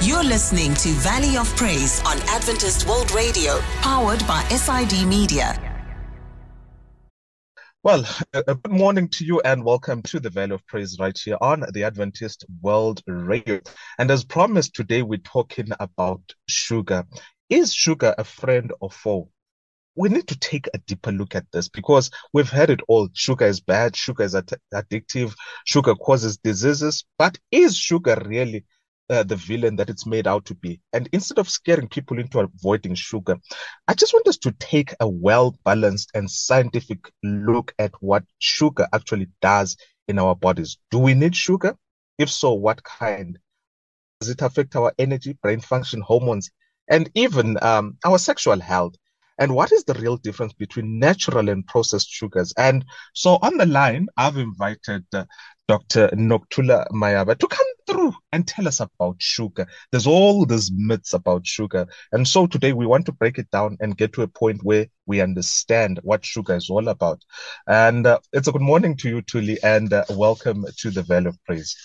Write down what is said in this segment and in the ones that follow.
You're listening to Valley of Praise on Adventist World Radio, powered by SID Media. Well, good morning to you and welcome to the Valley of Praise right here on the Adventist World Radio. And as promised, today we're talking about sugar. Is sugar a friend or foe? We need to take a deeper look at this because we've heard it all. Sugar is bad, sugar is addictive, sugar causes diseases. But is sugar really the villain that it's made out to be? And instead of scaring people into avoiding sugar, I just want us to take a well-balanced and scientific look at what sugar actually does in our bodies. Do we need sugar? If so, what kind? Does it affect our energy, brain function, hormones, and even our sexual health? And what is the real difference between natural and processed sugars? And so on the line, I've invited Dr. Nokuthula Mayaba to come through and tell us about sugar. There's all these myths about sugar. And so today we want to break it down and get to a point where we understand what sugar is all about. And it's a good morning to you, Thuli, and welcome to the Valley of Praise.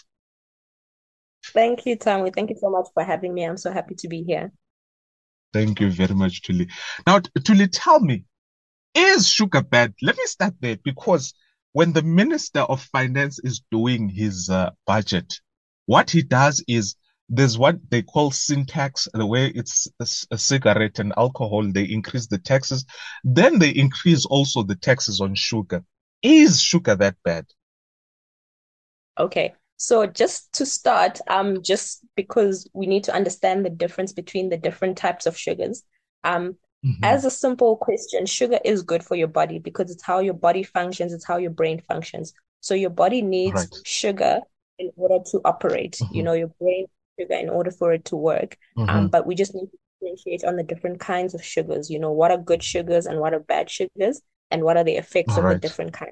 Thank you, Tommy. Thank you so much for having me. I'm so happy to be here. Thank you very much, Thuli. Now, Thuli, tell me, is sugar bad? Let me start there because when the Minister of Finance is doing his budget, what he does is there's what they call sin tax, the way it's a cigarette and alcohol, they increase the taxes. Then they increase also the taxes on sugar. Is sugar that bad? Okay. So just to start, just because we need to understand the difference between the different types of sugars. As a simple question, sugar is good for your body because it's how your body functions, it's how your brain functions. So your body needs sugar in order to operate, your brain sugar in order for it to work. But we just need to differentiate on the different kinds of sugars, what are good sugars and what are bad sugars, and what are the effects of the different kinds.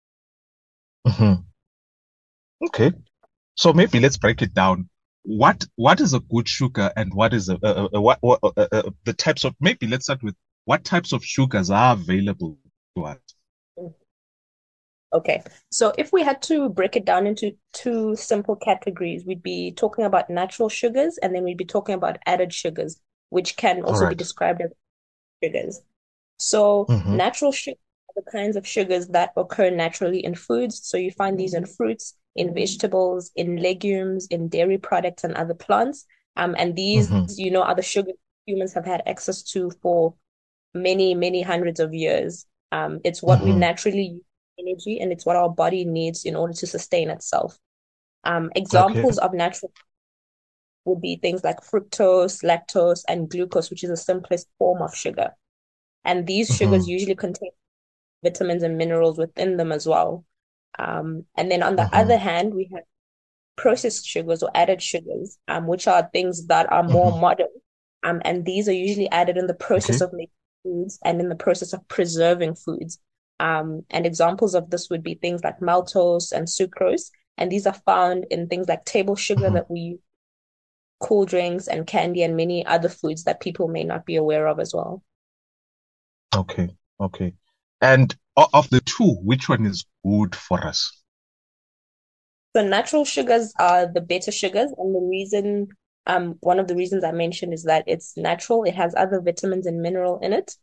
Okay. So maybe let's break it down. What is a good sugar and what is the types of, maybe let's start with what types of sugars are available to us? Okay. So if we had to break it down into two simple categories, we'd be talking about natural sugars and then we'd be talking about added sugars, which can also be described as sugars. So natural sugars are the kinds of sugars that occur naturally in foods. So you find these in fruits, in vegetables, in legumes, in dairy products, and other plants. And these, are the sugars humans have had access to for many, many hundreds of years. It's what we naturally use energy, and it's what our body needs in order to sustain itself. Examples of natural would be things like fructose, lactose, and glucose, which is the simplest form of sugar. And these sugars usually contain vitamins and minerals within them as well. And then on the other hand, we have processed sugars or added sugars, which are things that are more modern. And these are usually added in the process of making foods and in the process of preserving foods. And examples of this would be things like maltose and sucrose. And these are found in things like table sugar that we use, cool drinks and candy and many other foods that people may not be aware of as well. Okay. And of the two, which one is good for us? So natural sugars are the better sugars, and the reason, one of the reasons I mentioned is that it's natural. It has other vitamins and minerals in it.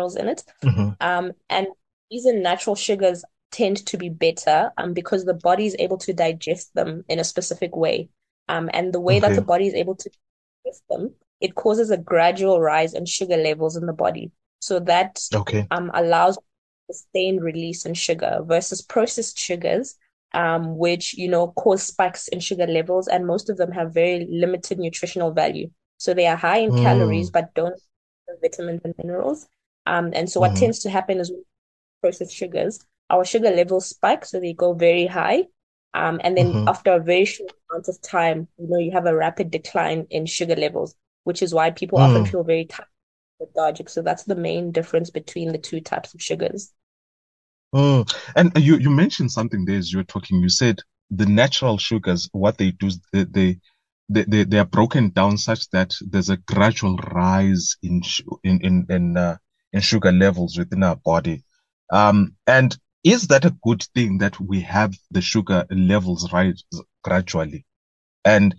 And these natural sugars tend to be better, because the body is able to digest them in a specific way. And the way that the body is able to digest them, it causes a gradual rise in sugar levels in the body. So that allows sustained release in sugar versus processed sugars, which, cause spikes in sugar levels, and most of them have very limited nutritional value. So they are high in calories, but don't have vitamins and minerals. And so what tends to happen is with processed sugars, our sugar levels spike, so they go very high. And then after a very short amount of time, you have a rapid decline in sugar levels, which is why people often feel very tired, lethargic. So that's the main difference between the two types of sugars. And you mentioned something there as you were talking. You said the natural sugars, what they do, they are broken down such that there's a gradual rise in sugar levels within our body. And is that a good thing that we have the sugar levels rise gradually? And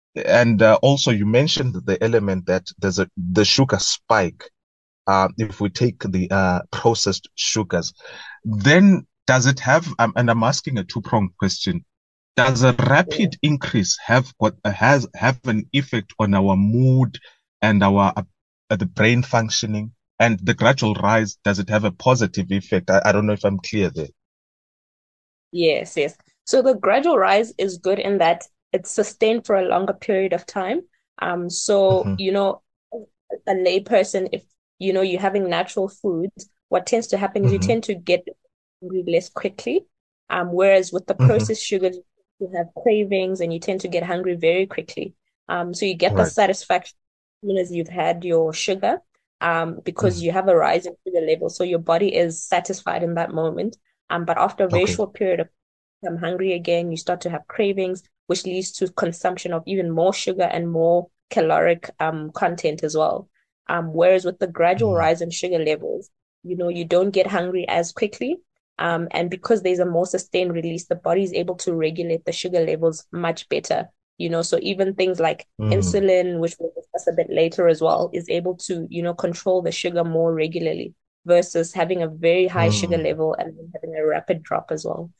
And also, you mentioned the element that there's the sugar spike. If we take the processed sugars, then does it have? And I'm asking a two-pronged question. Does a Yeah. rapid increase have an effect on our mood and our the brain functioning? And the gradual rise, does it have a positive effect? I don't know if I'm clear there. Yes, yes. So the gradual rise is good in that it's sustained for a longer period of time. So, Hmm. a layperson, if you're having natural foods, what tends to happen is you Hmm. tend to get hungry less quickly. Whereas with the Hmm. processed sugars, you have cravings and you tend to get hungry very quickly. So you get the Right. satisfaction as soon as you've had your sugar, because Mhm. you have a rise in sugar level. So your body is satisfied in that moment. But after a very Okay. short period of time, hungry again, you start to have cravings, which leads to consumption of even more sugar and more caloric content as well. Whereas with the gradual Mm. rise in sugar levels, you don't get hungry as quickly. And because there's a more sustained release, the body is able to regulate the sugar levels much better. So even things like Mm. insulin, which we'll discuss a bit later as well, is able to, control the sugar more regularly versus having a very high sugar Mm. level and then having a rapid drop as well.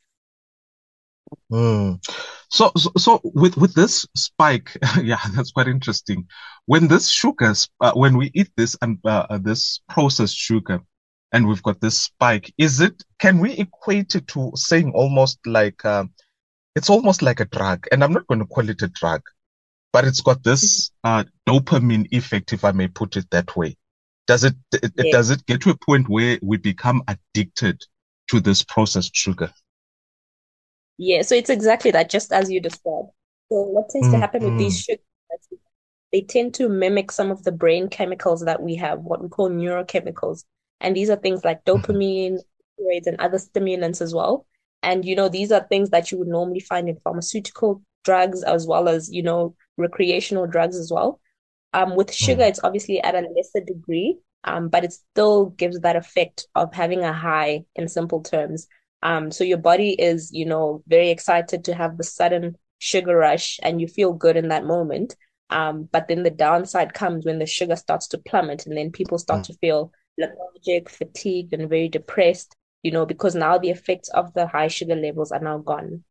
Mm. So with this spike, yeah, that's quite interesting. When this when we eat this and this processed sugar, and we've got this spike, can we equate it to saying it's almost like a drug, and I'm not going to call it a drug, but it's got Mhm. this dopamine effect, if I may put it that way. Yeah. Does it get to a point where we become addicted to this processed sugar? Yeah, so it's exactly that, just as you described. So what tends to happen with these Mm. sugars, they tend to mimic some of the brain chemicals that we have, what we call neurochemicals. And these are things like Mhm. dopamine, steroids, and other stimulants as well. And these are things that you would normally find in pharmaceutical drugs as well as, recreational drugs as well. With sugar, Mm. it's obviously at a lesser degree, but it still gives that effect of having a high in simple terms. So your body is, very excited to have the sudden sugar rush and you feel good in that moment. But then the downside comes when the sugar starts to plummet and then people start Mm. to feel lethargic, fatigued, and very depressed, because now the effects of the high sugar levels are now gone.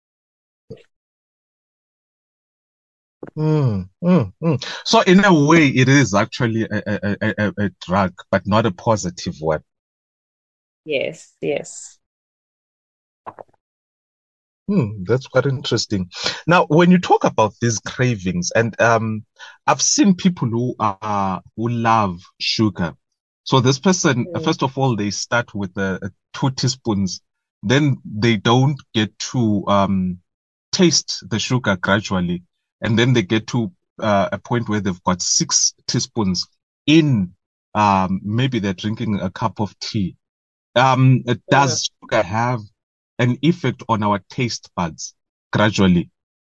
Mm. Mm. Mm. So in a way, it is actually a drug, but not a positive one. Yes, yes. That's quite interesting. Now, when you talk about these cravings, and I've seen people who love sugar. So this person, Mm. first of all, they start with 2 teaspoons, then they don't get to taste the sugar gradually, and then they get to a point where they've got 6 teaspoons in. Maybe they're drinking a cup of tea. Mm. Does sugar have an effect on our taste buds gradually?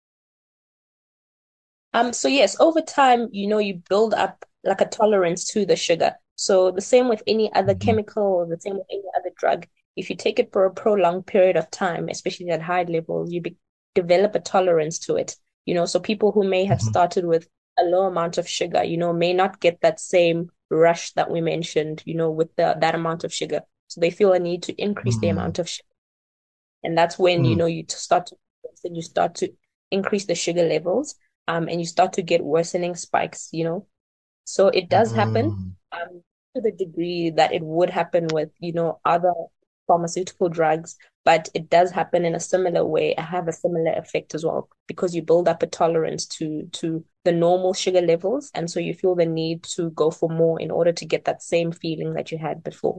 So yes, over time, you build up like a tolerance to the sugar. So the same with any other Hmm. chemical or the same with any other drug. If you take it for a prolonged period of time, especially at high levels, develop a tolerance to it. So people who may have Hmm. started with a low amount of sugar, may not get that same rush that we mentioned, with that amount of sugar. So they feel a need to increase the Hmm. amount of sugar. And that's when, Hmm. you start to increase the sugar levels, and you start to get worsening spikes. So it does happen, Hmm. to the degree that it would happen with, other pharmaceutical drugs, but it does happen in a similar way, have a similar effect as well, because you build up a tolerance to the normal sugar levels, and so you feel the need to go for more in order to get that same feeling that you had before.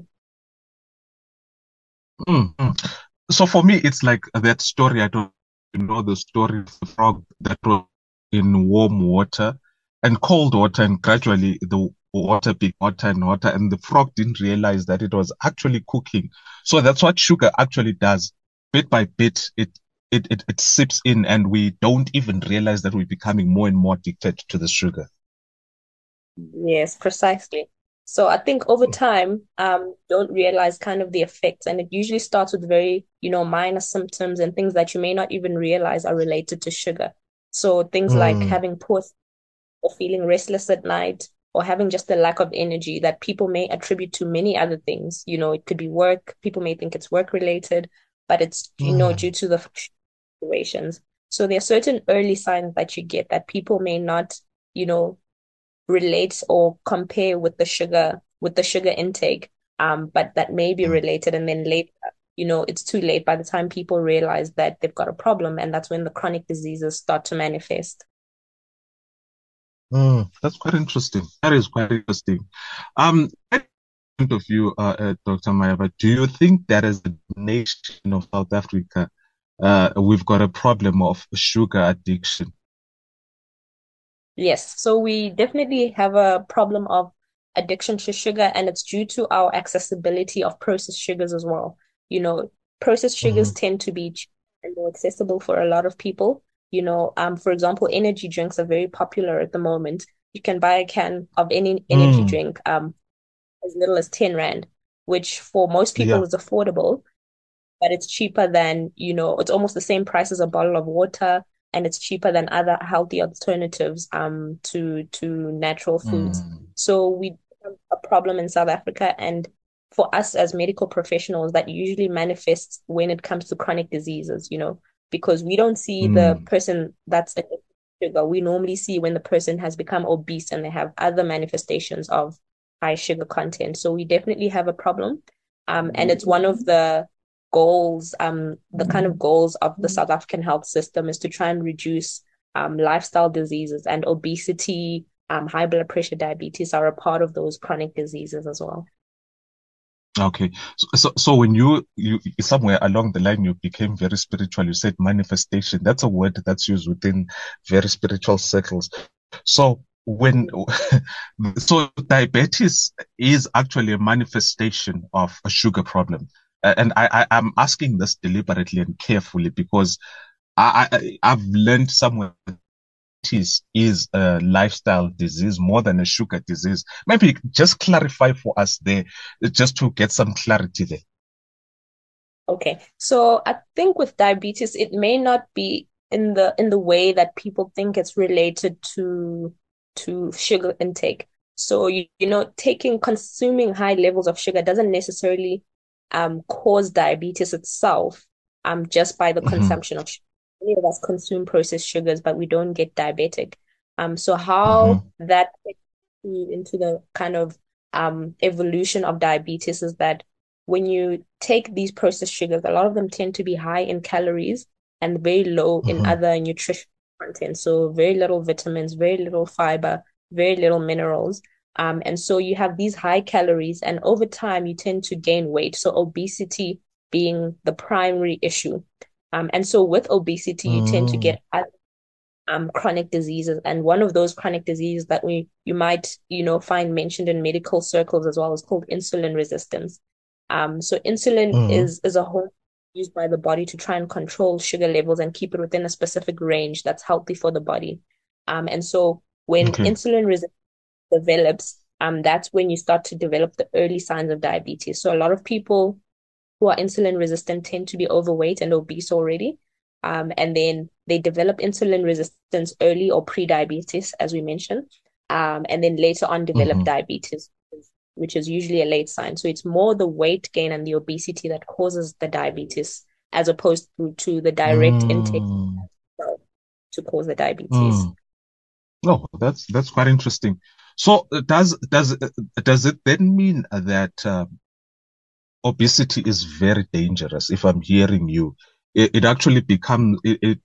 Hmm. Hmm. So for me, it's like that story. I don't know the story of the frog that was in warm water and cold water, and gradually the water became hotter and hotter, and the frog didn't realize that it was actually cooking. So that's what sugar actually does. Bit by bit, it sips in, and we don't even realize that we're becoming more and more addicted to the sugar. Yes, precisely. So I think over time, don't realize kind of the effects, and it usually starts with very, minor symptoms and things that you may not even realize are related to sugar. So things like having poor or feeling restless at night or having just a lack of energy that people may attribute to many other things. You know, it could be work. People may think it's work related, but it's, due to the situations. So there are certain early signs that you get that people may not, relate or compare with the sugar intake, but that may be related. And then later, it's too late by the time people realize that they've got a problem, and that's when the chronic diseases start to manifest. That's quite interesting. That is quite interesting. At point of view, Dr. Maeva, do you think that as a nation of South Africa, we've got a problem of sugar addiction? Yes, so we definitely have a problem of addiction to sugar, and it's due to our accessibility of processed sugars as well. You know, processed sugars tend to be cheap and more accessible for a lot of people. For example, energy drinks are very popular at the moment. You can buy a can of any energy drink, as little as 10 Rand, which for most people Yeah. is affordable, but it's cheaper than, it's almost the same price as a bottle of water, and it's cheaper than other healthy alternatives to natural foods. Mm. So we have a problem in South Africa, and for us as medical professionals, that usually manifests when it comes to chronic diseases, because we don't see the Mm. person that's addicted to sugar. We normally see when the person has become obese and they have other manifestations of high sugar content. So we definitely have a problem. And it's one of the kind of goals of the South African health system is to try and reduce lifestyle diseases, and obesity, high blood pressure, diabetes are a part of those chronic diseases as well. Okay. So when you somewhere along the line you became very spiritual, you said manifestation. That's a word that's used within very spiritual circles. So when so diabetes is actually a manifestation of a sugar problem. And I'm asking this deliberately and carefully because I've learned somewhere is a lifestyle disease more than a sugar disease. Maybe just clarify for us there, just to get some clarity there. Okay. So I think with diabetes, it may not be in the way that people think it's related to sugar intake. So consuming high levels of sugar doesn't necessarily cause diabetes itself just by the Hmm. consumption of sugar. Many of us consume processed sugars, but we don't get diabetic. So how Hmm. that fits into the kind of evolution of diabetes is that when you take these processed sugars, a lot of them tend to be high in calories and very low in Hmm. other nutrition content. So very little vitamins, very little fiber, very little minerals. And so you have these high calories, and over time you tend to gain weight. So obesity being the primary issue. And so with obesity, you tend to Hmm. get chronic diseases. And one of those chronic diseases that you might, find mentioned in medical circles as well is called insulin resistance. So insulin Hmm. is a hormone used by the body to try and control sugar levels and keep it within a specific range that's healthy for the body. And so when Okay. insulin resistance develops, that's when you start to develop the early signs of diabetes. So a lot of people who are insulin resistant tend to be overweight and obese already. And then they develop insulin resistance early or pre-diabetes, as we mentioned. And then later on develop Hmm. diabetes, which is usually a late sign. So it's more the weight gain and the obesity that causes the diabetes, as opposed to the direct intake Hmm. to cause the diabetes. Hmm. Oh, that's quite interesting. So does it then mean that obesity is very dangerous? If I'm hearing you, it actually becomes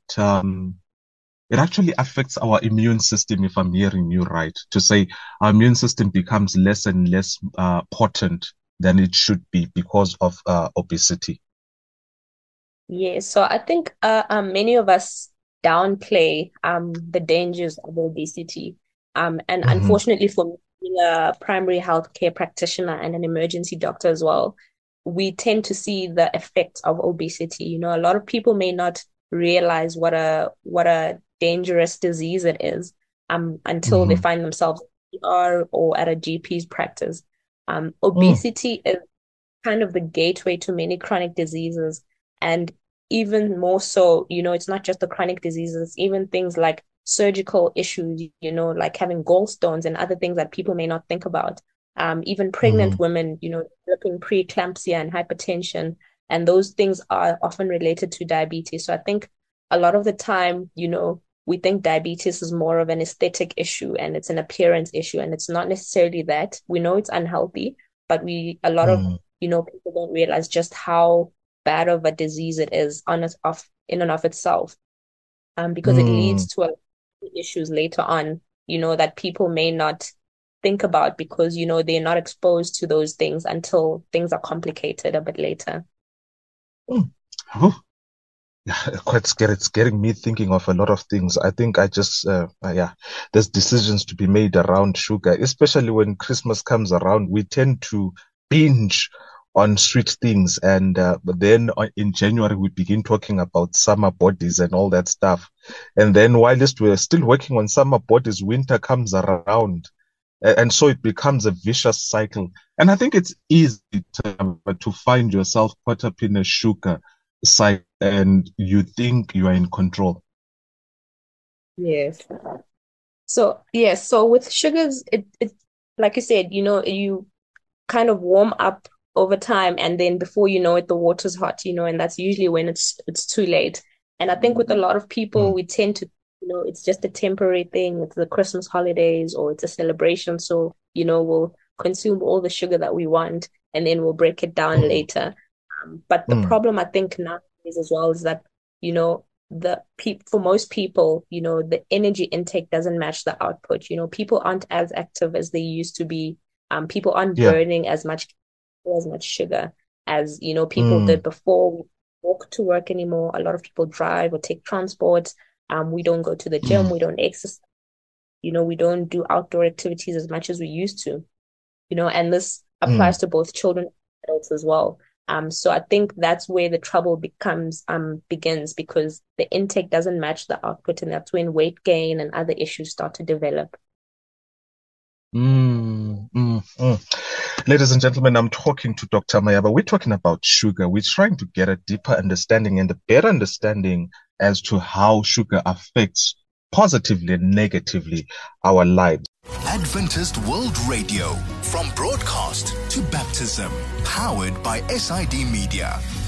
it actually affects our immune system. If I'm hearing you right, to say our immune system becomes less and less potent than it should be because of obesity. Yeah, so I think many of us downplay the dangers of obesity. And Hmm. unfortunately for me, being a primary healthcare practitioner and an emergency doctor as well, we tend to see the effects of obesity. A lot of people may not realize what a dangerous disease it is until they Hmm. find themselves in ER or at a GP's practice. Mm. Obesity is kind of the gateway to many chronic diseases. And even more so, it's not just the chronic diseases, even things like surgical issues, like having gallstones and other things that people may not think about. Even pregnant women, developing preeclampsia and hypertension, and those things are often related to diabetes. So I think a lot of the time, we think diabetes is more of an aesthetic issue and it's an appearance issue, and it's not necessarily that. We know it's unhealthy, but a lot of, people don't realize just how bad of a disease it is in and of itself. Because it leads to issues later on, that people may not think about because, they're not exposed to those things until things are complicated a bit later. Oh, yeah, quite scary. It's getting me thinking of a lot of things. I think there's decisions to be made around sugar, especially when Christmas comes around. We tend to binge on sweet things, and but then in January we begin talking about summer bodies and all that stuff, and then whilst we're still working on summer bodies, winter comes around, and so it becomes a vicious cycle. And I think it's easy to find yourself caught up in a sugar cycle, and you think you are in control. Yes. So yes, so with sugars, it like you said, you kind of warm up over time, and then before you know it, the water's hot, and that's usually when it's too late. And I think with a lot of people, we tend to, it's just a temporary thing. It's the Christmas holidays or it's a celebration. So, we'll consume all the sugar that we want and then we'll break it down later. But the problem I think now is as well is that, for most people, the energy intake doesn't match the output. People aren't as active as they used to be. People aren't burning as much sugar as people did before. We walk to work anymore. A lot of people drive or take transport. We don't go to the gym. We don't exercise. We don't do outdoor activities as much as we used to. And this applies to both children and adults as well. So I think that's where the trouble begins, because the intake doesn't match the output, and that's when weight gain and other issues start to develop. Ladies and gentlemen, I'm talking to Dr. Mayaba. We're talking about sugar. We're trying to get a deeper understanding and a better understanding as to how sugar affects positively and negatively our lives. Adventist World Radio, from broadcast to baptism, powered by SID Media.